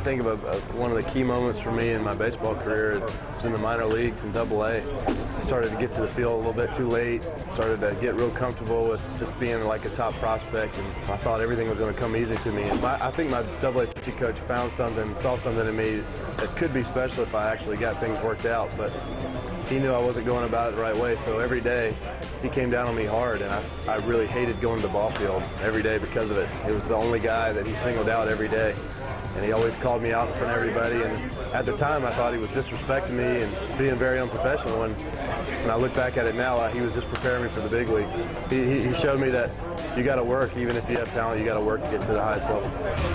think of one of the key moments for me in my baseball career was in the minor leagues in Double-A. I started to get to the field a little bit too late, started to get real comfortable with just being like a top prospect, and I thought everything was going to come easy to me. And I think my Double-A pitching coach found something, saw something in me that could be special if I actually got things worked out, but he knew I wasn't going about it the right way, so every day he came down on me hard, and I really hated going to the ball field every day because of it. He was the only guy that he singled out every day, and he always called me out in front of everybody, and at the time I thought he was disrespecting me and being very unprofessional, and when I look back at it now, he was just preparing me for the big leagues. He showed me that you got to work, even if you have talent, you got to work to get to the highest level.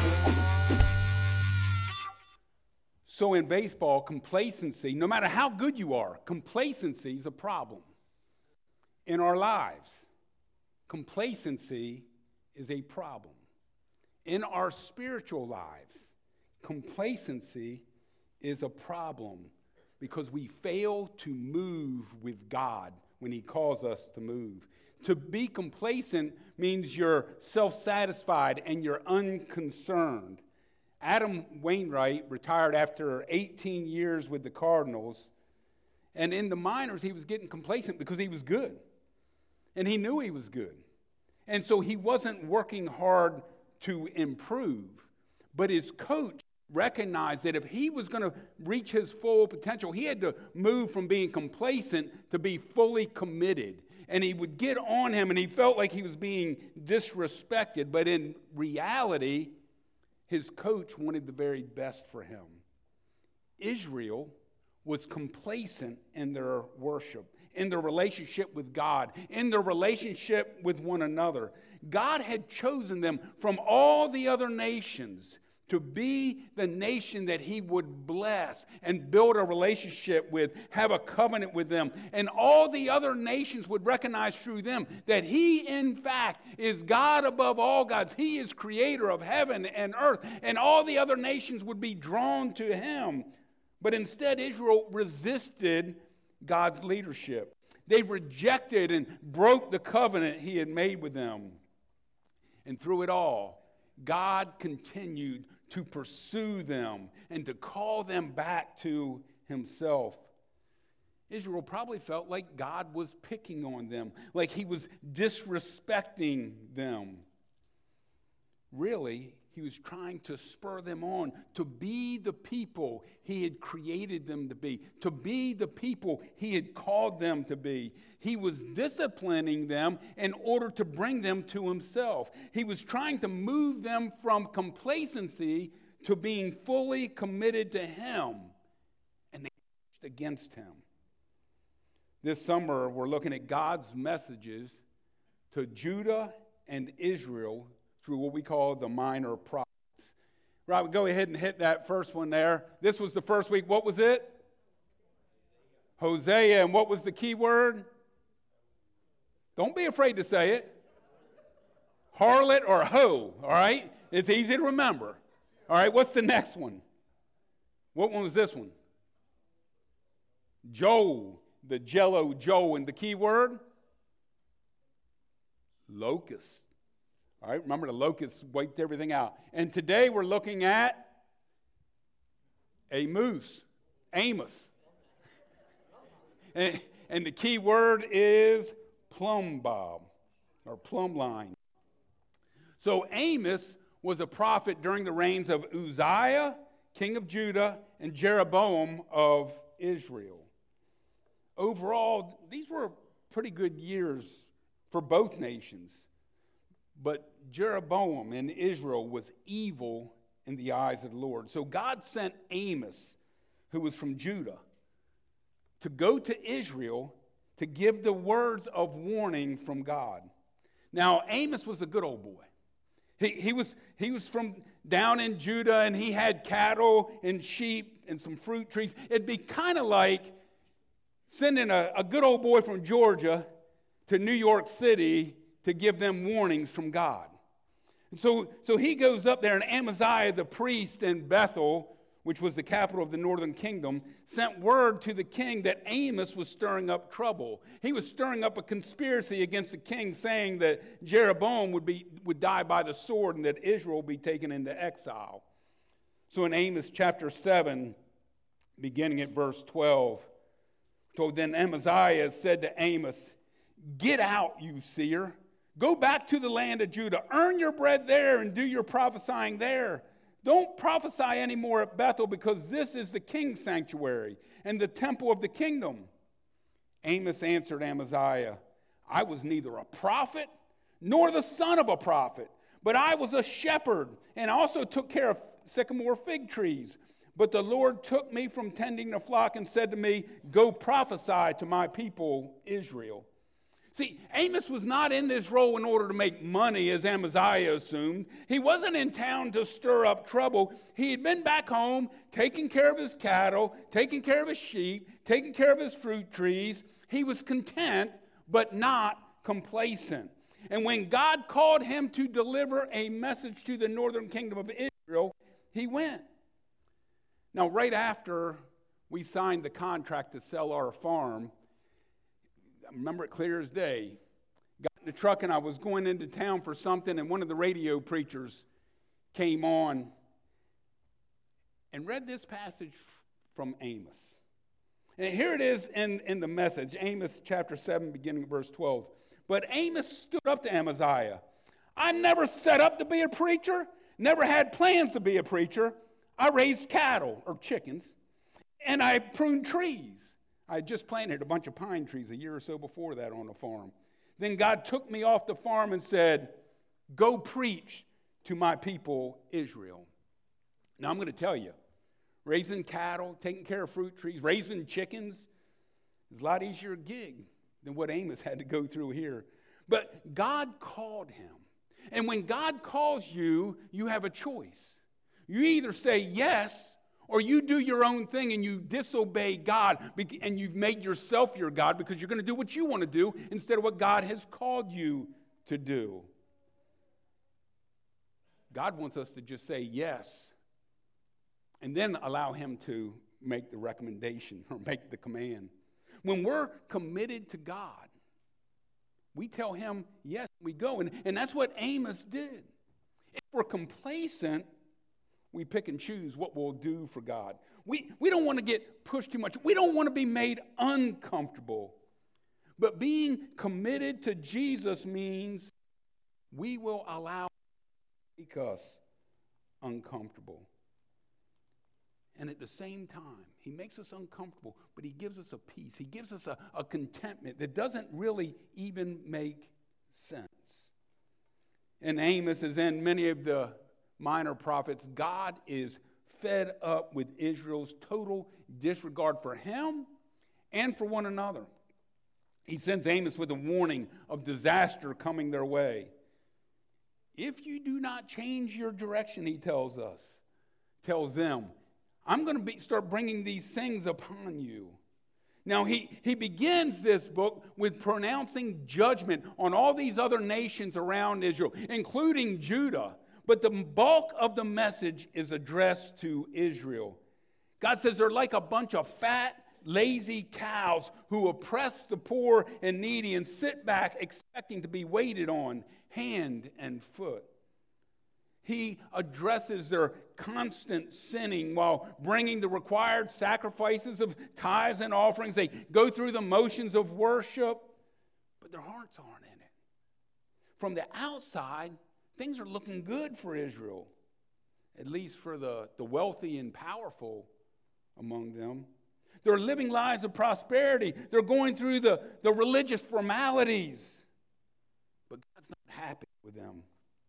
So in baseball, complacency, no matter how good you are, complacency is a problem. In our lives, complacency is a problem. In our spiritual lives, complacency is a problem because we fail to move with God when He calls us to move. To be complacent means you're self-satisfied and you're unconcerned. Adam Wainwright retired after 18 years with the Cardinals, and in the minors he was getting complacent because he was good, and he knew he was good, and so he wasn't working hard to improve, but his coach recognized that if he was going to reach his full potential, he had to move from being complacent to be fully committed, and he would get on him, and he felt like he was being disrespected, but in reality, his coach wanted the very best for him. Israel was complacent in their worship, in their relationship with God, in their relationship with one another. God had chosen them from all the other nations to be the nation that He would bless and build a relationship with, have a covenant with them. And all the other nations would recognize through them that He, in fact, is God above all gods. He is creator of heaven and earth. And all the other nations would be drawn to Him. But instead, Israel resisted God's leadership. They rejected and broke the covenant He had made with them. And through it all, God continued to pursue them and to call them back to Himself. Israel probably felt like God was picking on them, like He was disrespecting them. Really, He was trying to spur them on to be the people He had created them to be the people He had called them to be. He was disciplining them in order to bring them to Himself. He was trying to move them from complacency to being fully committed to Him, and they pushed against Him. This summer, we're looking at God's messages to Judah and Israel through what we call the minor prophets. Right, we'll go ahead and hit that first one there. This was the first week. What was it? Hosea. And what was the key word? Don't be afraid to say it. Harlot or hoe, all right? It's easy to remember. All right, what's the next one? What one was this one? Joel, the Jello Joel, and the key word? Locust. All right, remember the locusts wiped everything out. And today we're looking at Amos. And the key word is plumb bob or plumb line. So Amos was a prophet during the reigns of Uzziah, king of Judah, and Jeroboam of Israel. Overall, these were pretty good years for both nations. But Jeroboam in Israel was evil in the eyes of the Lord. So God sent Amos, who was from Judah, to go to Israel to give the words of warning from God. Now, Amos was a good old boy. He was from down in Judah, and he had cattle and sheep and some fruit trees. It'd be kind of like sending a good old boy from Georgia to New York City to give them warnings from God. And so he goes up there, and Amaziah, the priest in Bethel, which was the capital of the northern kingdom, sent word to the king that Amos was stirring up trouble. He was stirring up a conspiracy against the king, saying that Jeroboam would die by the sword and that Israel would be taken into exile. So in Amos chapter 7, beginning at verse 12, so then Amaziah said to Amos, "Get out, you seer. Go back to the land of Judah. Earn your bread there and do your prophesying there. Don't prophesy anymore at Bethel, because this is the king's sanctuary and the temple of the kingdom." Amos answered Amaziah, "I was neither a prophet nor the son of a prophet, but I was a shepherd and also took care of sycamore fig trees. But the Lord took me from tending the flock and said to me, 'Go prophesy to my people Israel.'" See, Amos was not in this role in order to make money, as Amaziah assumed. He wasn't in town to stir up trouble. He had been back home, taking care of his cattle, taking care of his sheep, taking care of his fruit trees. He was content, but not complacent. And when God called him to deliver a message to the northern kingdom of Israel, he went. Now, right after we signed the contract to sell our farm, I remember it clear as day, got in the truck and I was going into town for something, and one of the radio preachers came on and read this passage from Amos. And here it is in the message, Amos chapter 7, beginning of verse 12. "But Amos stood up to Amaziah. 'I never set up to be a preacher, never had plans to be a preacher. I raised cattle,'" or chickens, "'and I pruned trees.' I had just planted a bunch of pine trees a year or so before that on the farm. Then God took me off the farm and said, 'Go preach to my people Israel.'" Now I'm going to tell you, raising cattle, taking care of fruit trees, raising chickens is a lot easier gig than what Amos had to go through here. But God called him. And when God calls you, you have a choice. You either say yes, or you do your own thing and you disobey God, and you've made yourself your God because you're going to do what you want to do instead of what God has called you to do. God wants us to just say yes and then allow him to make the recommendation or make the command. When we're committed to God, we tell him yes, we go. And that's what Amos did. If we're complacent, we pick and choose what we'll do for God. We don't want to get pushed too much. We don't want to be made uncomfortable. But being committed to Jesus means we will allow him to make us uncomfortable. And at the same time, he makes us uncomfortable, but he gives us a peace. He gives us a contentment that doesn't really even make sense. And Amos, as in many of the minor prophets, God is fed up with Israel's total disregard for him and for one another. He sends Amos with a warning of disaster coming their way. If you do not change your direction, he tells them, I'm going to start bringing these things upon you. Now, he begins this book with pronouncing judgment on all these other nations around Israel, including Judah. But the bulk of the message is addressed to Israel. God says they're like a bunch of fat, lazy cows who oppress the poor and needy and sit back expecting to be waited on hand and foot. He addresses their constant sinning while bringing the required sacrifices of tithes and offerings. They go through the motions of worship, but their hearts aren't in it. From the outside, things are looking good for Israel, at least for the wealthy and powerful among them. They're living lives of prosperity. They're going through the religious formalities, but God's not happy with them.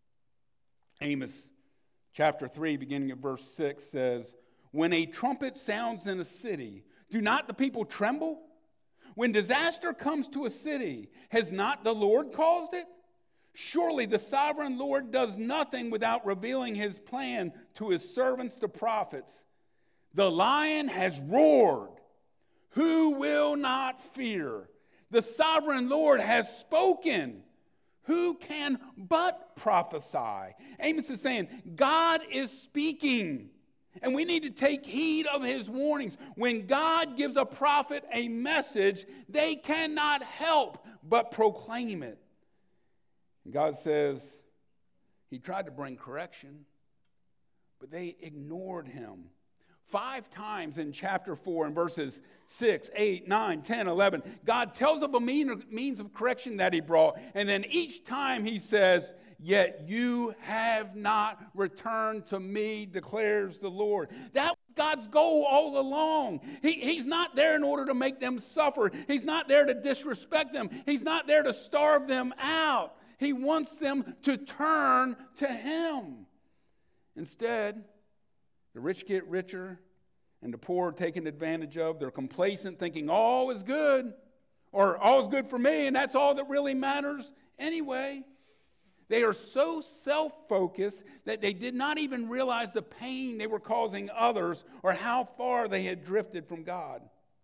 Amos chapter 3, beginning at verse 6 says, "When a trumpet sounds in a city, do not the people tremble? When disaster comes to a city, has not the Lord caused it? Surely the sovereign Lord does nothing without revealing his plan to his servants, the prophets. The lion has roared. Who will not fear? The sovereign Lord has spoken. Who can but prophesy?" Amos is saying, God is speaking, and we need to take heed of his warnings. When God gives a prophet a message, they cannot help but proclaim it. And God says he tried to bring correction, but they ignored him. 5 times in chapter 4 in verses 6, 8, 9, 10, 11, God tells of a means of correction that he brought. And then each time he says, yet you have not returned to me, declares the Lord. That was God's goal all along. He's not there in order to make them suffer. He's not there to disrespect them. He's not there to starve them out. He wants them to turn to him. Instead, the rich get richer and the poor are taken advantage of. They're complacent, thinking all is good, or all is good for me, and that's all that really matters anyway. They are so self-focused that they did not even realize the pain they were causing others or how far they had drifted from God.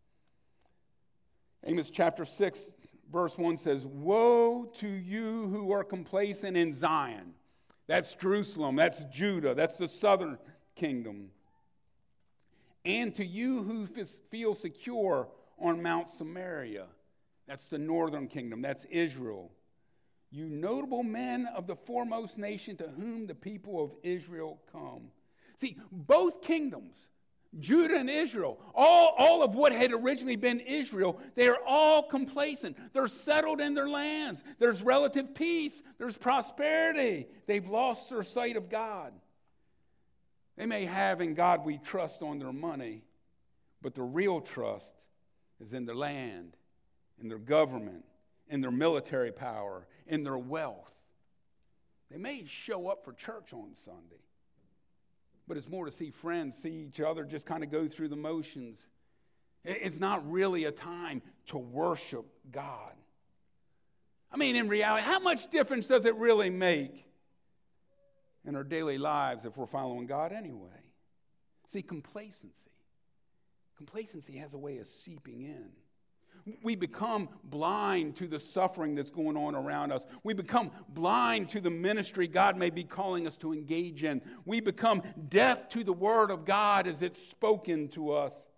Amos chapter 6, verse 1 says, woe to you who are complacent in Zion. That's Jerusalem, that's Judah, that's the southern kingdom. And to you who feel secure on Mount Samaria. That's the northern kingdom, that's Israel. You notable men of the foremost nation to whom the people of Israel come. See, both kingdoms, Judah and Israel, all of what had originally been Israel, they are all complacent. They're settled in their lands. There's relative peace. There's prosperity. They've lost their sight of God. They may have in God we trust on their money, but the real trust is in their land, in their government, in their military power, in their wealth. They may show up for church on Sunday, but it's more to see friends, see each other, just kind of go through the motions. It's not really a time to worship God. I mean, in reality, how much difference does it really make in our daily lives if we're following God anyway? See, complacency has a way of seeping in. We become blind to the suffering that's going on around us. We become blind to the ministry God may be calling us to engage in. We become deaf to the word of God as it's spoken to us.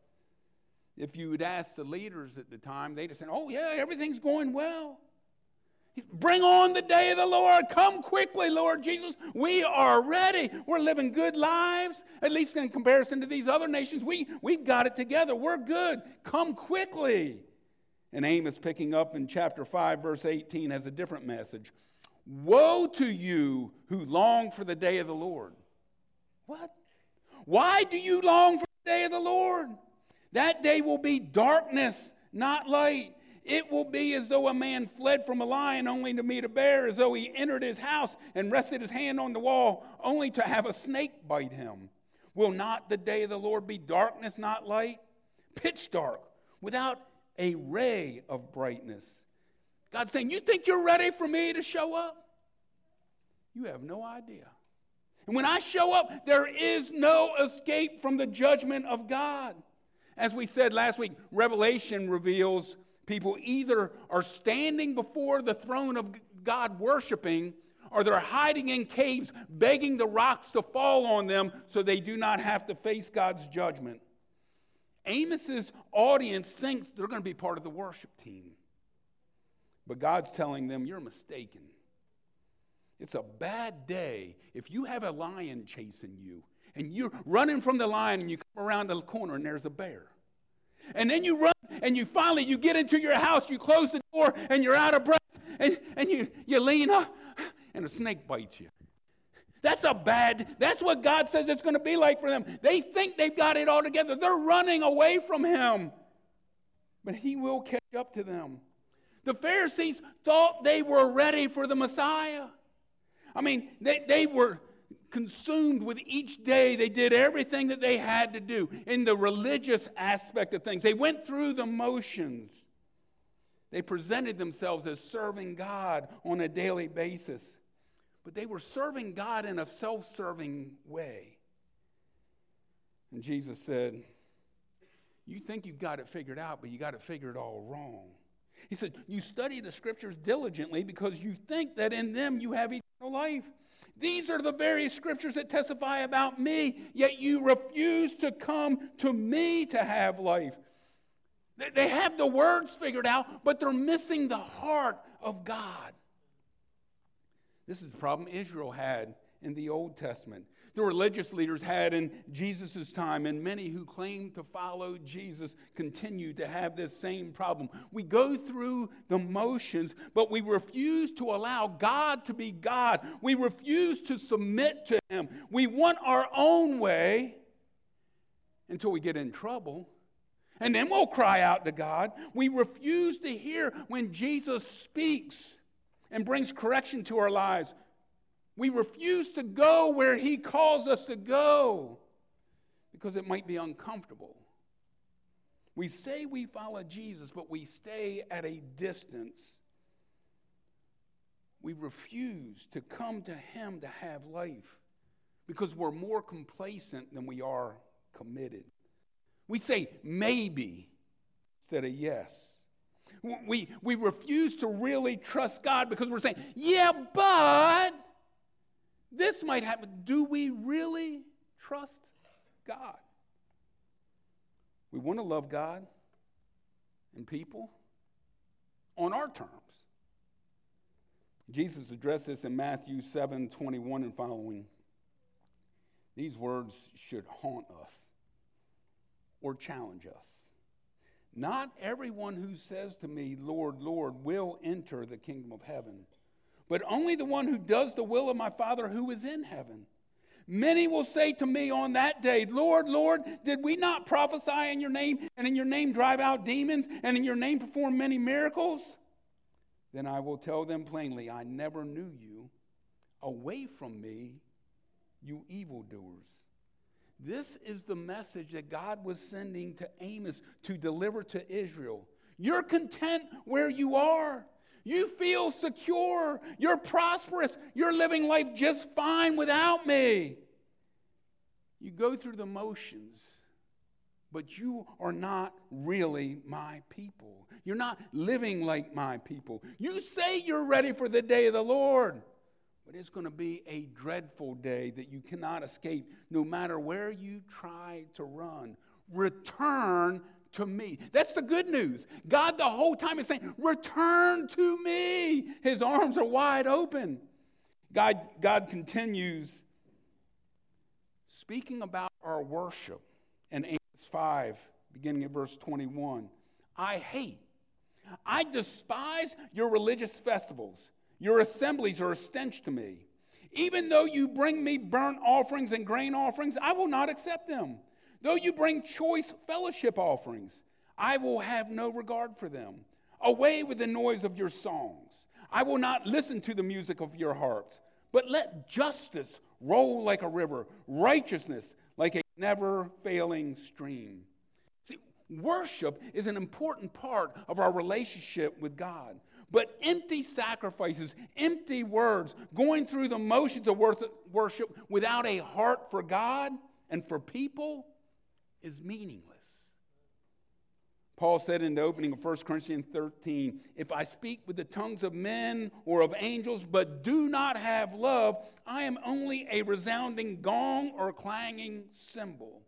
If you would ask the leaders at the time, they'd have said, oh yeah, everything's going well. Bring on the day of the Lord. Come quickly, Lord Jesus. We are ready. We're living good lives, at least in comparison to these other nations. We've got it together. We're good. Come quickly. And Amos, picking up in chapter 5, verse 18, has a different message. Woe to you who long for the day of the Lord. What? Why do you long for the day of the Lord? That day will be darkness, not light. It will be as though a man fled from a lion only to meet a bear, as though he entered his house and rested his hand on the wall only to have a snake bite him. Will not the day of the Lord be darkness, not light? Pitch dark, without a ray of brightness. God's saying, you think you're ready for me to show up? You have no idea. And when I show up, there is no escape from the judgment of God. As we said last week, Revelation reveals people either are standing before the throne of God worshiping, or they're hiding in caves, begging the rocks to fall on them so they do not have to face God's judgment. Amos's audience thinks they're going to be part of the worship team. But God's telling them, you're mistaken. It's a bad day if you have a lion chasing you, and you're running from the lion, and you come around the corner, and there's a bear. And then you run, and you finally get into your house, you close the door, and you're out of breath, and you lean up, and a snake bites you. That's what God says it's going to be like for them. They think they've got it all together. They're running away from him. But he will catch up to them. The Pharisees thought they were ready for the Messiah. I mean, they were consumed with each day. They did everything that they had to do in the religious aspect of things. They went through the motions. They presented themselves as serving God on a daily basis. But they were serving God in a self-serving way. And Jesus said, you think you've got it figured out, but you got it figured all wrong. He said, you study the scriptures diligently because you think that in them you have eternal life. These are the very scriptures that testify about me, yet you refuse to come to me to have life. They have the words figured out, but they're missing the heart of God. This is the problem Israel had in the Old Testament. The religious leaders had in Jesus' time, and many who claim to follow Jesus continue to have this same problem. We go through the motions, but we refuse to allow God to be God. We refuse to submit to Him. We want our own way until we get in trouble. And then we'll cry out to God. We refuse to hear when Jesus speaks and brings correction to our lives. We refuse to go where He calls us to go because it might be uncomfortable. We say we follow Jesus, but we stay at a distance. We refuse to come to Him to have life because we're more complacent than we are committed. We say maybe instead of yes. We refuse to really trust God because we're saying, yeah, but this might happen. Do we really trust God? We want to love God and people on our terms. Jesus addressed this in Matthew 7:21 and following. These words should haunt us or challenge us. Not everyone who says to me, Lord, Lord, will enter the kingdom of heaven, but only the one who does the will of my Father who is in heaven. Many will say to me on that day, Lord, Lord, did we not prophesy in your name, and in your name drive out demons, and in your name perform many miracles? Then I will tell them plainly, I never knew you. Away from me, you evildoers. This is the message that God was sending to Amos to deliver to Israel. You're content where you are. You feel secure. You're prosperous. You're living life just fine without me. You go through the motions, but you are not really my people. You're not living like my people. You say you're ready for the day of the Lord, but it's going to be a dreadful day that you cannot escape no matter where you try to run. Return to me. That's the good news. God the whole time is saying, return to me. His arms are wide open. God continues speaking about our worship in Amos 5, beginning at verse 21. I despise your religious festivals. Your assemblies are a stench to me. Even though you bring me burnt offerings and grain offerings, I will not accept them. Though you bring choice fellowship offerings, I will have no regard for them. Away with the noise of your songs. I will not listen to the music of your harps. But let justice roll like a river, righteousness like a never-failing stream. See, worship is an important part of our relationship with God. But empty sacrifices, empty words, going through the motions of worship without a heart for God and for people is meaningless. Paul said in the opening of 1 Corinthians 13, if I speak with the tongues of men or of angels but do not have love, I am only a resounding gong or clanging cymbal.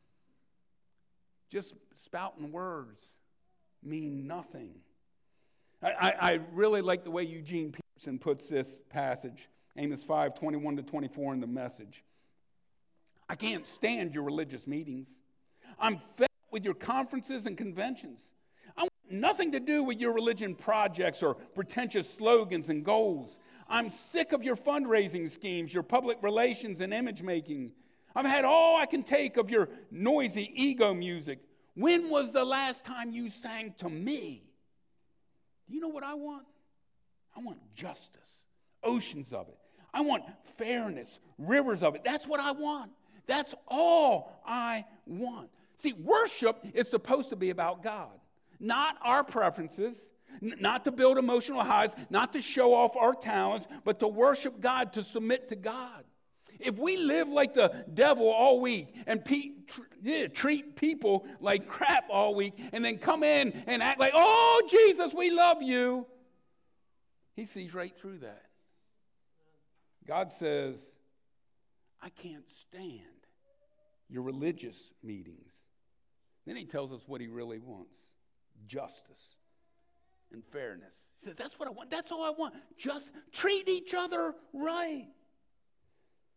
Just spouting words mean nothing. I really like the way Eugene Peterson puts this passage, Amos 5, 21 to 24 in the Message. I can't stand your religious meetings. I'm fed with your conferences and conventions. I want nothing to do with your religion projects or pretentious slogans and goals. I'm sick of your fundraising schemes, your public relations and image making. I've had all I can take of your noisy ego music. When was the last time you sang to me? Do you know what I want? I want justice, oceans of it. I want fairness, rivers of it. That's what I want. That's all I want. See, worship is supposed to be about God, not our preferences, not to build emotional highs, not to show off our talents, but to worship God, to submit to God. If we live like the devil all week and treat people like crap all week and then come in and act like, oh, Jesus, we love you, He sees right through that. God says, I can't stand your religious meetings. Then He tells us what He really wants: justice and fairness. He says, that's what I want. That's all I want. Just treat each other right.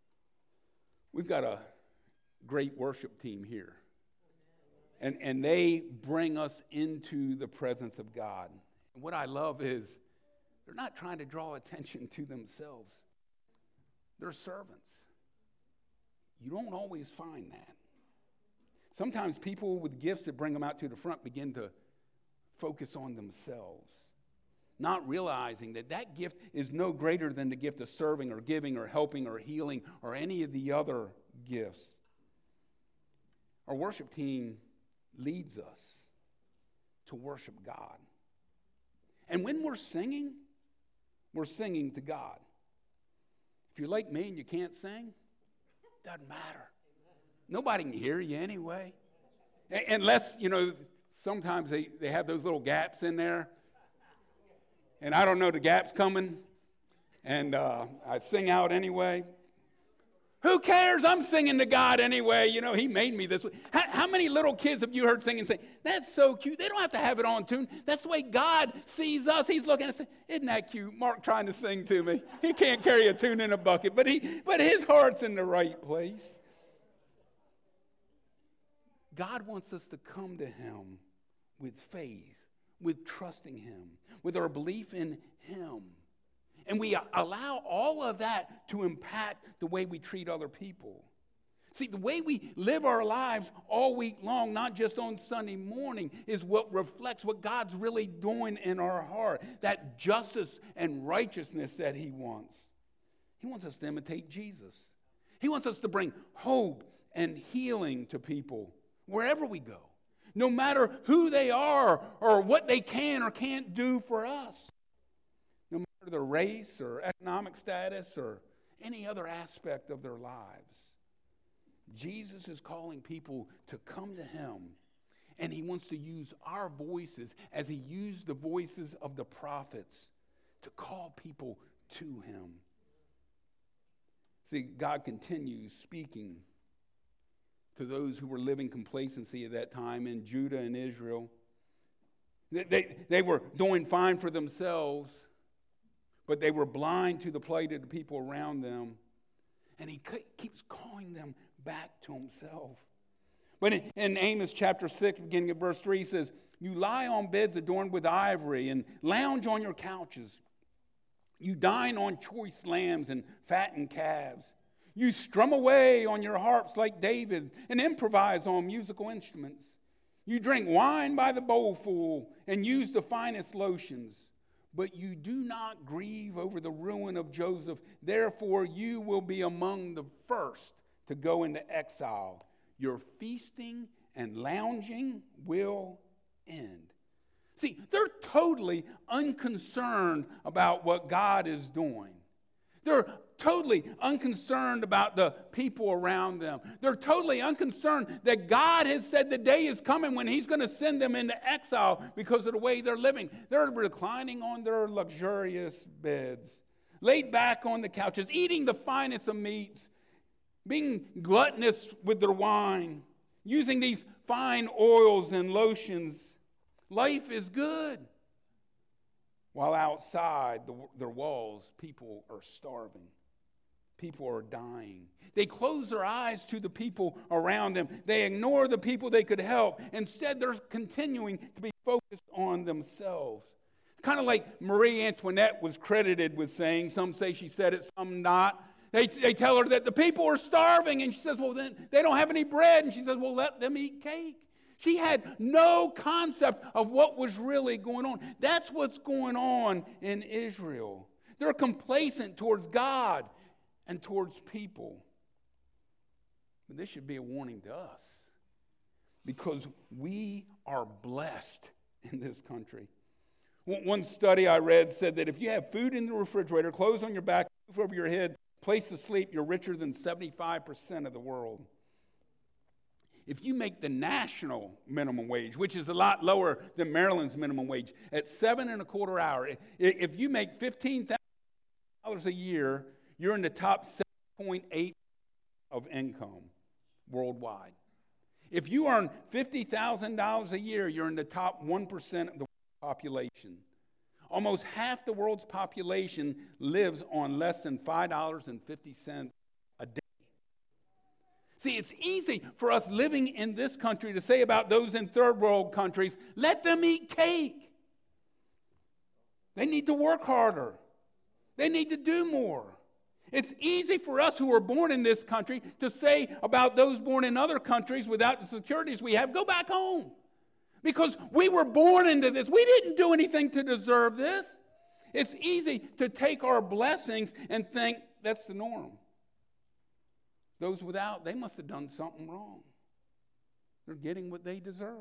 We've got a great worship team here. And they bring us into the presence of God. And what I love is they're not trying to draw attention to themselves. They're servants. You don't always find that. Sometimes people with gifts that bring them out to the front begin to focus on themselves, not realizing that that gift is no greater than the gift of serving or giving or helping or healing or any of the other gifts. Our worship team leads us to worship God. And when we're singing to God. If you're like me and you can't sing, doesn't matter. Nobody can hear you anyway. Unless, sometimes they have those little gaps in there. And I don't know the gap's coming. And I sing out anyway. Who cares? I'm singing to God anyway. He made me this way. How many little kids have you heard sing and say, that's so cute? They don't have to have it on tune. That's the way God sees us. He's looking and saying, isn't that cute? Mark trying to sing to me. He can't carry a tune in a bucket, but his heart's in the right place. God wants us to come to him with faith, with trusting him, with our belief in him. And we allow all of that to impact the way we treat other people. See, the way we live our lives all week long, not just on Sunday morning, is what reflects what God's really doing in our heart. That justice and righteousness that he wants. He wants us to imitate Jesus. He wants us to bring hope and healing to people wherever we go, no matter who they are or what they can or can't do for us. No matter their race or economic status or any other aspect of their lives. Jesus is calling people to come to him, and he wants to use our voices as he used the voices of the prophets to call people to him. See, God continues speaking to those who were living complacency at that time in Judah and Israel. They were doing fine for themselves, but they were blind to the plight of the people around them. And he keeps calling them back to himself. But in Amos chapter 6, beginning at verse 3, he says, you lie on beds adorned with ivory and lounge on your couches. You dine on choice lambs and fattened calves. You strum away on your harps like David and improvise on musical instruments. You drink wine by the bowlful and use the finest lotions. But you do not grieve over the ruin of Joseph. Therefore, you will be among the first to go into exile. Your feasting and lounging will end. See, they're totally unconcerned about what God is doing. They're totally unconcerned about the people around them. They're totally unconcerned that God has said the day is coming when he's going to send them into exile because of the way they're living. They're reclining on their luxurious beds, laid back on the couches, eating the finest of meats, being gluttonous with their wine, using these fine oils and lotions. Life is good. While outside their walls, people are starving. People are dying. They close their eyes to the people around them. They ignore the people they could help. Instead, they're continuing to be focused on themselves. Kind of like Marie Antoinette was credited with saying. Some say she said it, some not. They tell her that the people are starving, and she says, well, then they don't have any bread. And she says, well, let them eat cake. She had no concept of what was really going on. That's what's going on in Israel. They're complacent towards God and towards people. But this should be a warning to us, because we are blessed in this country. One study I read said that if you have food in the refrigerator, clothes on your back, roof over your head, place to sleep, you're richer than 75% of the world. If you make the national minimum wage, which is a lot lower than Maryland's minimum wage, at $7.25 hours, if you make $15,000 a year, you're in the top 7.8 of income worldwide. If you earn $50,000 a year, you're in the top 1% of the population. Almost half the world's population lives on less than $5.50 a day. See, it's easy for us living in this country to say about those in third world countries, let them eat cake. They need to work harder. They need to do more. It's easy for us who are born in this country to say about those born in other countries without the securities we have, go back home. Because we were born into this. We didn't do anything to deserve this. It's easy to take our blessings and think that's the norm. Those without, they must have done something wrong. They're getting what they deserve.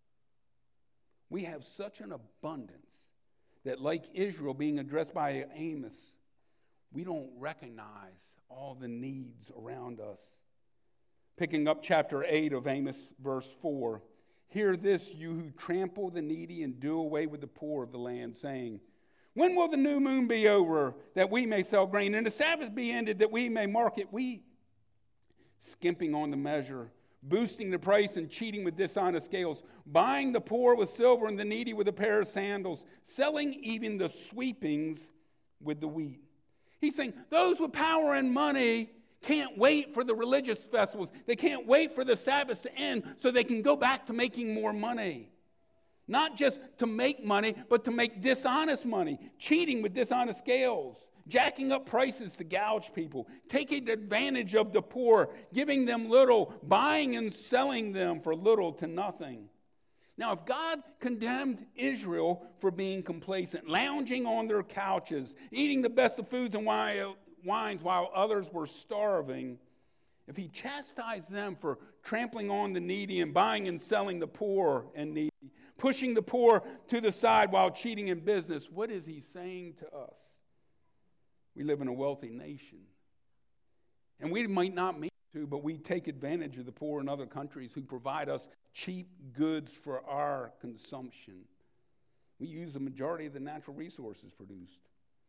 We have such an abundance that, like Israel being addressed by Amos, we don't recognize all the needs around us. Picking up chapter 8 of Amos, verse 4, hear this, you who trample the needy and do away with the poor of the land, saying, when will the new moon be over that we may sell grain, and the Sabbath be ended that we may market wheat? Skimping on the measure, boosting the price and cheating with dishonest scales, buying the poor with silver and the needy with a pair of sandals, selling even the sweepings with the wheat. He's saying those with power and money can't wait for the religious festivals. They can't wait for the Sabbath to end so they can go back to making more money. Not just to make money, but to make dishonest money, cheating with dishonest scales, jacking up prices to gouge people, taking advantage of the poor, giving them little, buying and selling them for little to nothing. Now, if God condemned Israel for being complacent, lounging on their couches, eating the best of foods and wines while others were starving, if he chastised them for trampling on the needy and buying and selling the poor and needy, pushing the poor to the side while cheating in business, what is he saying to us? We live in a wealthy nation. And we might not mean to, but we take advantage of the poor in other countries who provide us cheap goods for our consumption. We use the majority of the natural resources produced.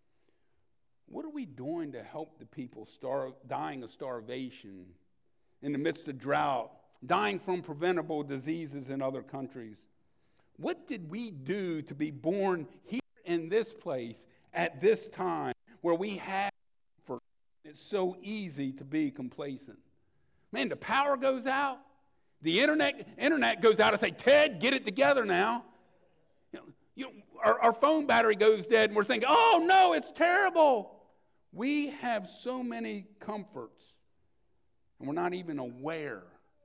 What are we doing to help the people dying of starvation in the midst of drought, dying from preventable diseases in other countries? What did we do to be born here in this place at this time where we have, for it's so easy to be complacent? Man, the power goes out. The internet goes out and say, Ted, get it together now. Our phone battery goes dead and we're thinking, oh no, it's terrible. We have so many comforts and we're not even aware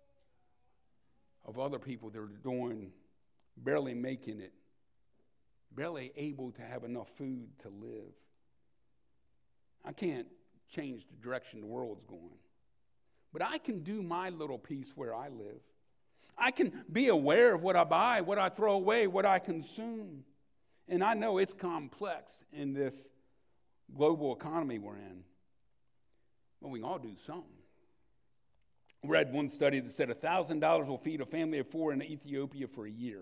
of other people that are doing, barely making it, barely able to have enough food to live. I can't change the direction the world's going. But I can do my little piece where I live. I can be aware of what I buy, what I throw away, what I consume. And I know it's complex in this global economy we're in. But we can all do something. I read one study that said $1,000 will feed a family of 4 in Ethiopia for a year.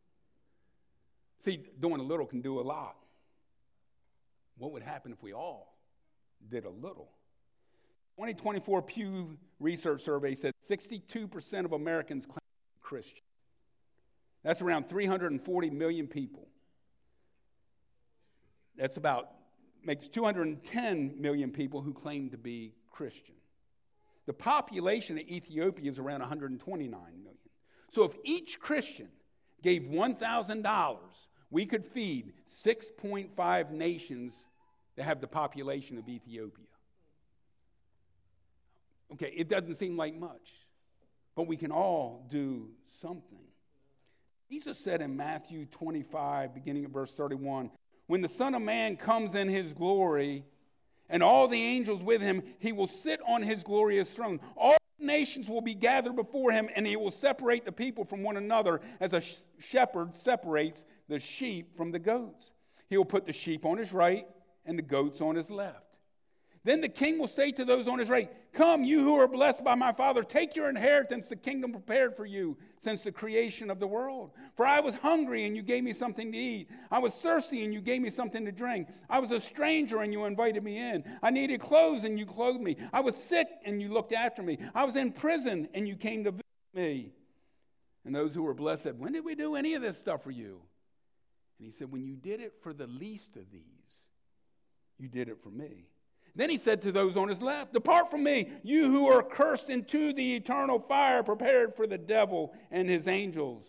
See, doing a little can do a lot. What would happen if we all did a little? 2024 Pew Research Survey said 62% of Americans claim to be Christian. That's around 340 million people. That's makes 210 million people who claim to be Christian. The population of Ethiopia is around 129 million. So if each Christian gave $1,000, we could feed 6.5 nations that have the population of Ethiopia. Okay, it doesn't seem like much, but we can all do something. Jesus said in Matthew 25, beginning at verse 31, when the Son of Man comes in his glory and all the angels with him, he will sit on his glorious throne. All nations will be gathered before him, and he will separate the people from one another as a shepherd separates the sheep from the goats. He will put the sheep on his right and the goats on his left. Then the king will say to those on his right, come, you who are blessed by my Father, take your inheritance, the kingdom prepared for you since the creation of the world. For I was hungry, and you gave me something to eat. I was thirsty, and you gave me something to drink. I was a stranger, and you invited me in. I needed clothes, and you clothed me. I was sick, and you looked after me. I was in prison, and you came to visit me. And those who were blessed said, when did we do any of this stuff for you? And he said, when you did it for the least of these, you did it for me. Then he said to those on his left, "Depart from me, you who are cursed, into the eternal fire prepared for the devil and his angels."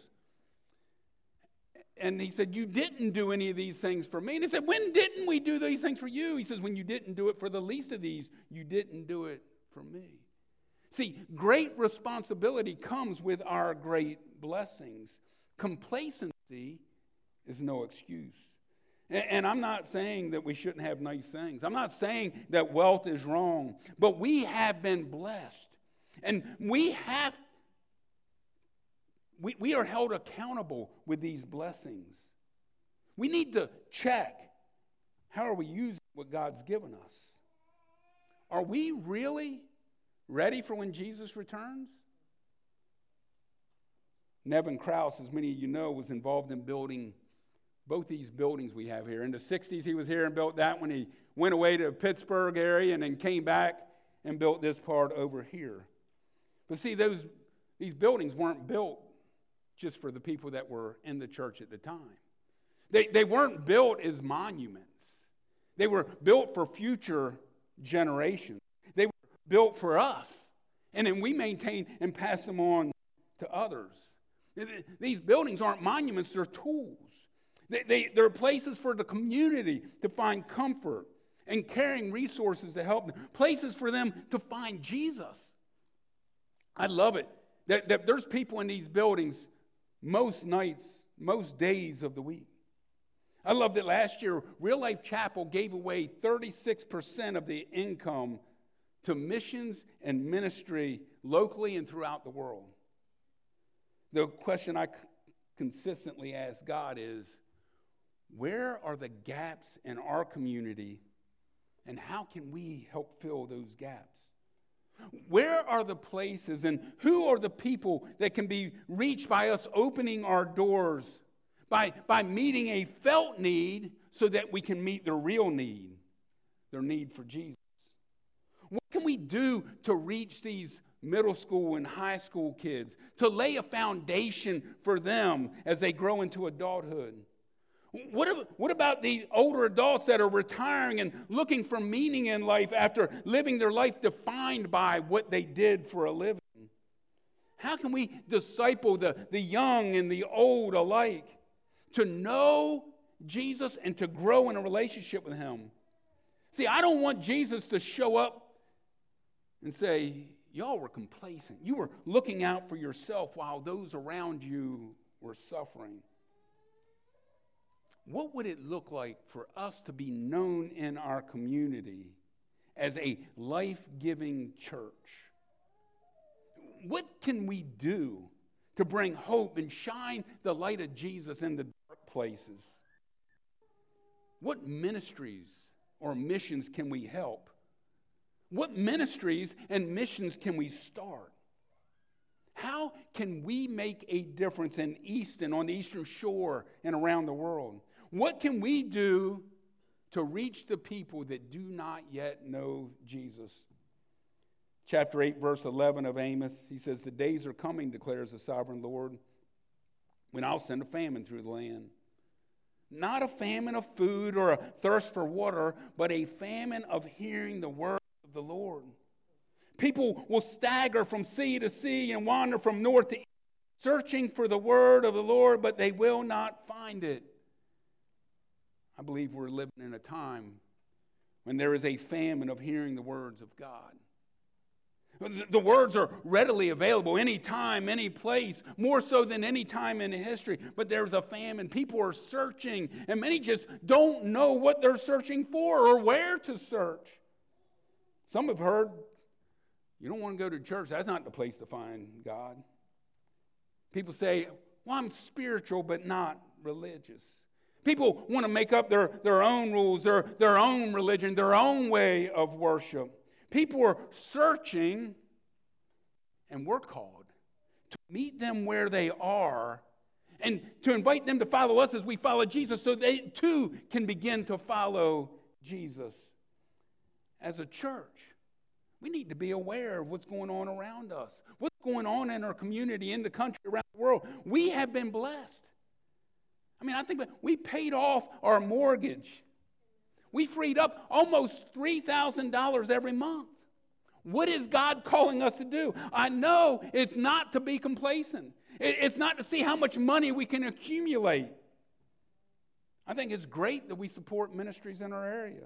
And he said, "You didn't do any of these things for me." And he said, "When didn't we do these things for you?" He says, "When you didn't do it for the least of these, you didn't do it for me." See, great responsibility comes with our great blessings. Complacency is no excuse. And I'm not saying that we shouldn't have nice things. I'm not saying that wealth is wrong. But we have been blessed. And we are held accountable with these blessings. We need to check, how are we using what God's given us? Are we really ready for when Jesus returns? Nevin Krause, as many of you know, was involved in building both these buildings we have here. In the 60s, he was here and built that one. He went away to the Pittsburgh area and then came back and built this part over here. But see, these buildings weren't built just for the people that were in the church at the time. They weren't built as monuments. They were built for future generations. They were built for us. And then we maintain and pass them on to others. These buildings aren't monuments, they're tools. They're places for the community to find comfort and caring resources to help them. Places for them to find Jesus. I love it that there's people in these buildings most nights, most days of the week. I love that last year, Real Life Chapel gave away 36% of the income to missions and ministry locally and throughout the world. The question I consistently ask God is, where are the gaps in our community, and how can we help fill those gaps? Where are the places and who are the people that can be reached by us opening our doors, by meeting a felt need so that we can meet their real need, their need for Jesus? What can we do to reach these middle school and high school kids, to lay a foundation for them as they grow into adulthood? What about the older adults that are retiring and looking for meaning in life after living their life defined by what they did for a living? How can we disciple the young and the old alike to know Jesus and to grow in a relationship with him? See, I don't want Jesus to show up and say, y'all were complacent. You were looking out for yourself while those around you were suffering. What would it look like for us to be known in our community as a life-giving church? What can we do to bring hope and shine the light of Jesus in the dark places? What ministries or missions can we help? What ministries and missions can we start? How can we make a difference in Easton, on the Eastern Shore, and around the world? What can we do to reach the people that do not yet know Jesus? Chapter 8, verse 11 of Amos, he says, "The days are coming, declares the sovereign Lord, when I'll send a famine through the land. Not a famine of food or a thirst for water, but a famine of hearing the word of the Lord. People will stagger from sea to sea and wander from north to east, searching for the word of the Lord, but they will not find it." I believe we're living in a time when there is a famine of hearing the words of God. The words are readily available anytime, any place, more so than any time in history. But there's a famine. People are searching, and many just don't know what they're searching for or where to search. Some have heard, you don't want to go to church. That's not the place to find God. People say, well, I'm spiritual but not religious. People want to make up their own rules, their own religion, their own way of worship. People are searching, and we're called to meet them where they are and to invite them to follow us as we follow Jesus so they too can begin to follow Jesus. As a church, we need to be aware of what's going on around us, what's going on in our community, in the country, around the world. We have been blessed. I mean, I think we paid off our mortgage. We freed up almost $3,000 every month. What is God calling us to do? I know it's not to be complacent. It's not to see how much money we can accumulate. I think it's great that we support ministries in our area.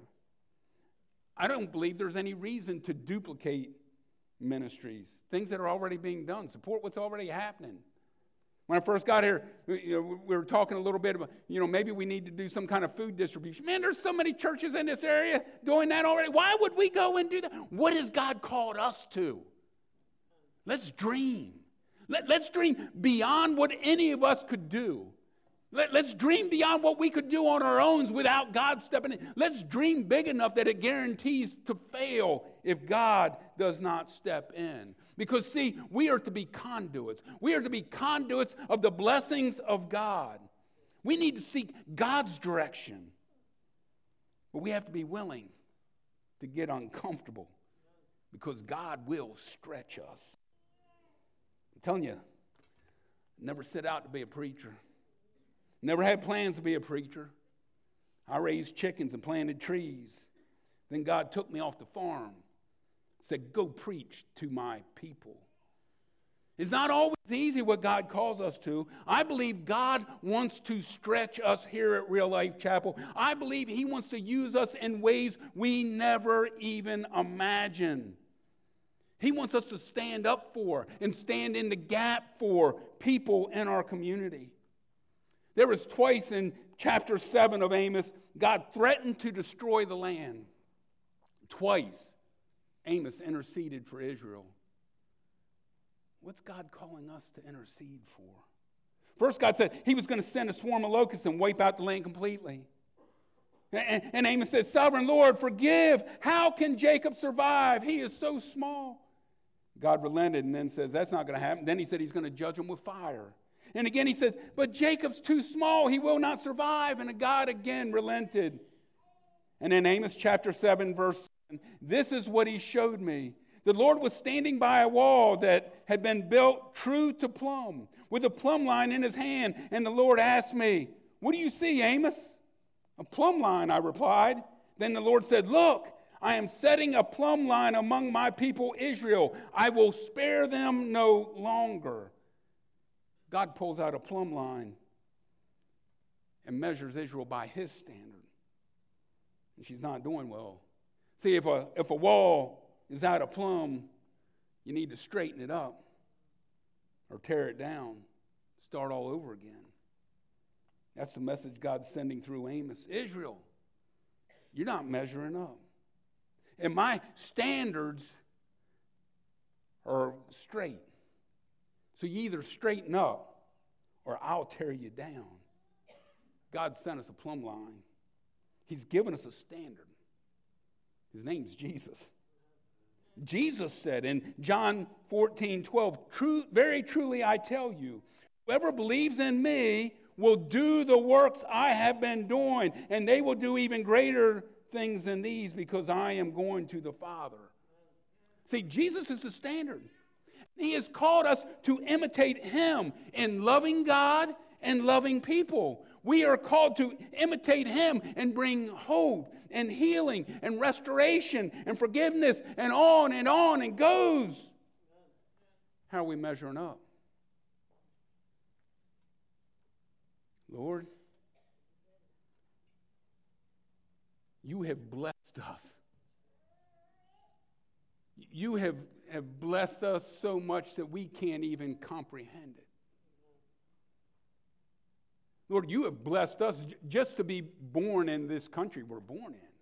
I don't believe there's any reason to duplicate ministries, things that are already being done. Support what's already happening. When I first got here, we were talking a little bit about, maybe we need to do some kind of food distribution. Man, there's so many churches in this area doing that already. Why would we go and do that? What has God called us to? Let's dream. Let's dream beyond what any of us could do. Let's dream beyond what we could do on our own without God stepping in. Let's dream big enough that it guarantees to fail if God does not step in. Because, see, we are to be conduits. We are to be conduits of the blessings of God. We need to seek God's direction. But we have to be willing to get uncomfortable because God will stretch us. I'm telling you, I never set out to be a preacher. Never had plans to be a preacher. I raised chickens and planted trees. Then God took me off the farm. Said, go preach to my people. It's not always easy what God calls us to. I believe God wants to stretch us here at Real Life Chapel. I believe He wants to use us in ways we never even imagined. He wants us to stand up for and stand in the gap for people in our community. There was twice in chapter 7 of Amos, God threatened to destroy the land. Twice, Amos interceded for Israel. What's God calling us to intercede for? First, God said He was going to send a swarm of locusts and wipe out the land completely. And Amos said, Sovereign Lord, forgive. How can Jacob survive? He is so small. God relented and then says, that's not going to happen. Then He said He's going to judge him with fire. And again He says, but Jacob's too small. He will not survive. And God again relented. And in Amos chapter 7, verse 7, this is what He showed me. The Lord was standing by a wall that had been built true to plumb, with a plumb line in His hand. And the Lord asked me, what do you see, Amos? A plumb line, I replied. Then the Lord said, look, I am setting a plumb line among my people Israel. I will spare them no longer. God pulls out a plumb line and measures Israel by His standard. And she's not doing well. See, if a wall is out of plumb, you need to straighten it up or tear it down, start all over again. That's the message God's sending through Amos. Israel, you're not measuring up. And my standards are straight. So you either straighten up or I'll tear you down. God sent us a plumb line. He's given us a standard. His name's Jesus. Jesus said in John 14:12, very truly I tell you, whoever believes in me will do the works I have been doing, and they will do even greater things than these because I am going to the Father. See, Jesus is the standard. He has called us to imitate Him in loving God and loving people. We are called to imitate Him and bring hope and healing and restoration and forgiveness and on and goes. How are we measuring up? Lord, you have blessed us. You have blessed us so much that we can't even comprehend it. Lord, you have blessed us just to be born in this country we're born in.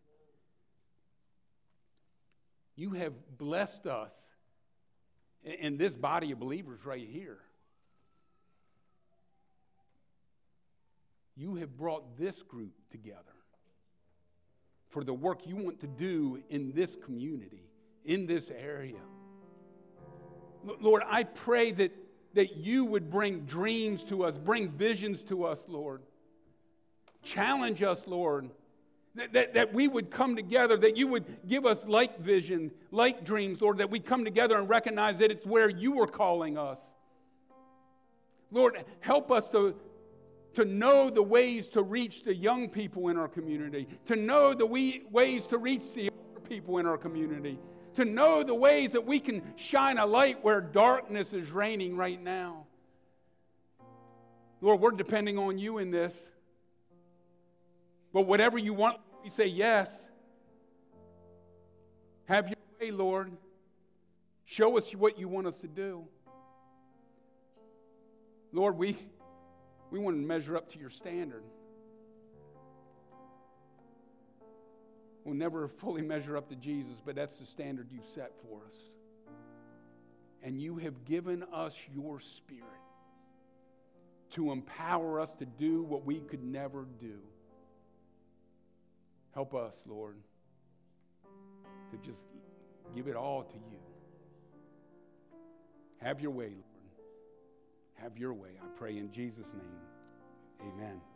You have blessed us in this body of believers right here. You have brought this group together for the work you want to do in this community, in this area. Lord, I pray that you would bring dreams to us, bring visions to us, Lord. Challenge us, Lord, that we would come together, that you would give us like vision, like dreams, Lord, that we come together and recognize that it's where you are calling us. Lord, help us to to know the ways to reach the young people in our community, to know the ways to reach the older people in our community, to know the ways that we can shine a light where darkness is reigning right now. Lord, we're depending on you in this. But whatever you want, we say yes. Have your way, Lord. Show us what you want us to do. Lord, we want to measure up to your standard. We'll never fully measure up to Jesus, but that's the standard you've set for us. And you have given us your Spirit to empower us to do what we could never do. Help us, Lord, to just give it all to you. Have your way, Lord. Have your way, I pray in Jesus' name. Amen.